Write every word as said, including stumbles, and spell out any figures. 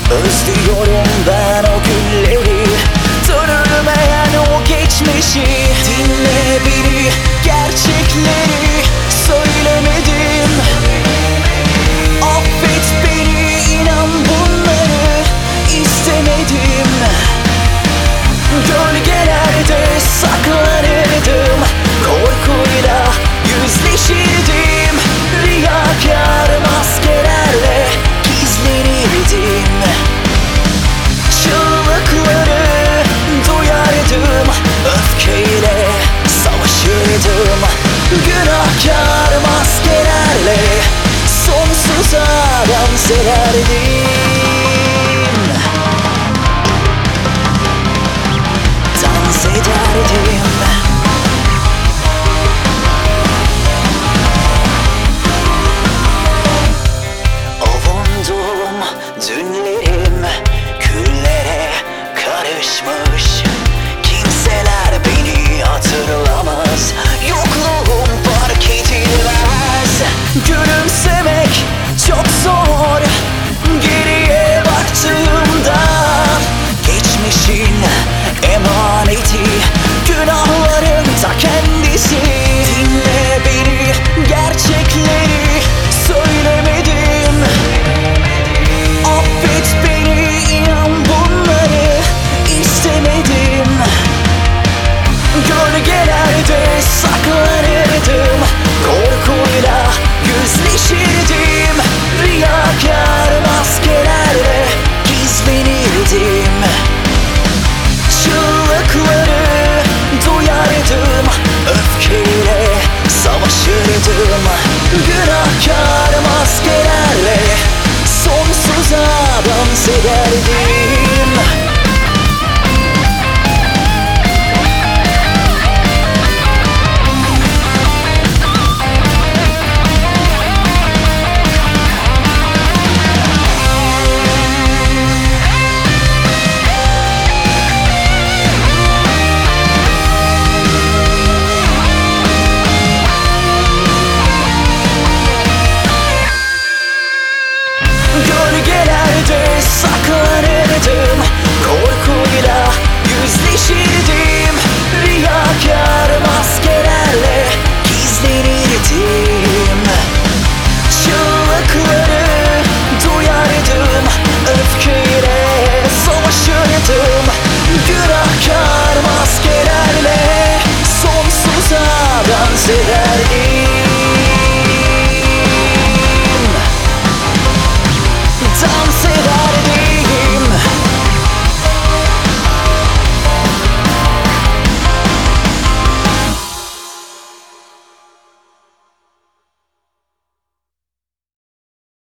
Özlüyorum ben o günleri, dönülmeyen o geçmişi. Dinle beni, gerçekleri söylemedim. Affet beni, inan bunları istemedim. Gölgelerde saklanırdım, korkuyla yüzleşirdim. Riyakar maskelerle gizlenirdim. Çığlıkları duyardım, öfkeyle savaşırdım. Günahkar maskelerle sonsuza dans ederdim. Dans ederdim. Avundum dünlerim küllere karışmış. Kimseler beni hatırlamaz, yokluğum fark edilmez. Gülümsemek çok zor geriye baktığımda. Geçmişin emaneti, günahların ta kendisi. Dinle beni, gerçekleri söylemedim. Affet beni, inan bunları istemedim. Gölgelerde saklanırdım, korkuyla yüzleşirdim. Riyakar maskelerle gizlenirdim. Çığlıkları duyardım, öfkeyle savaşırdım. Günahkar maskelerle sonsuza dans ederdim. Gölgelerde saklı